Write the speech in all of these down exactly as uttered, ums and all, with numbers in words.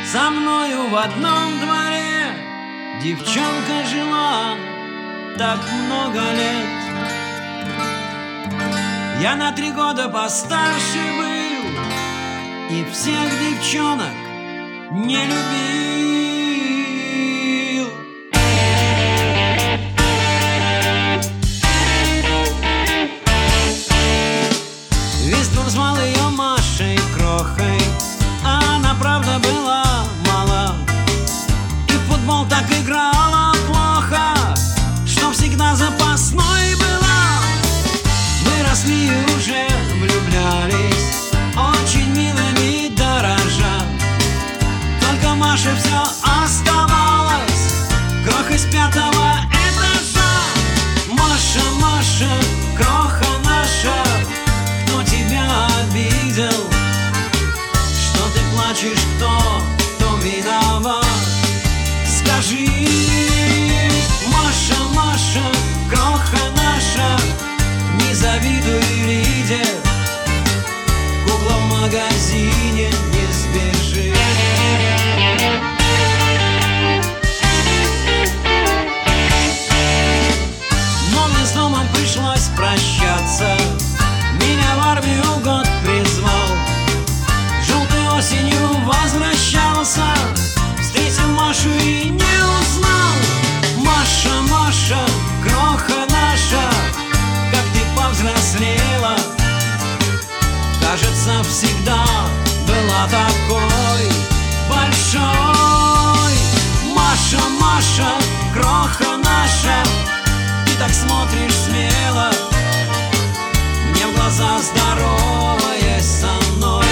Со мною в одном дворе девчонка жила так много лет. Я на три года постарше был и всех девчонок не любил. Виствор звал ее Машей Крохой, а она правда была мала, и в футбол так играла плохо, что всегда запасной была. Мы росли и уже влюблялись, очень милыми дорожа, только Маше все оставалось крохой с пятого этажа. Маша, Маша, кроха наша, кто тебя обидел? Что ты плачешь, кто, кто виноват? Скажи, Маша, Маша, кроха наша, не завидуй Лиде, кукла в магазине не сбежит. Но мне с домом пришлось прощаться, меня в армию год призвал. Желтой осенью возвращался, встретил Машу и не узнал. Маша, Маша, кроха наша, как ты повзрослела, кажется, всегда была такой большой. Маша, Маша, кроха наша, ты так смотришь смело мне в глаза, здороваясь со мной.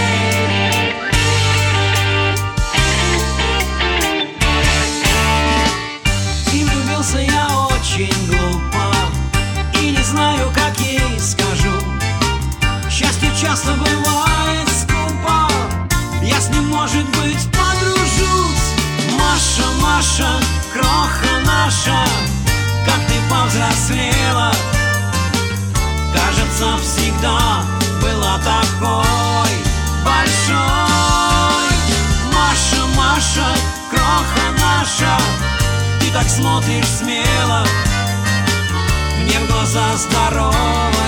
И влюбился я очень глупо, и не знаю, как ей скажу. Счастье часто бывает скупо, я с ним, может быть, подружусь. Маша, Маша, кроха наша, как ты повзрослела, кажется, всегда была такой большой. Маша, Маша, кроха наша, ты так смотришь смело мне в глаза, здоровая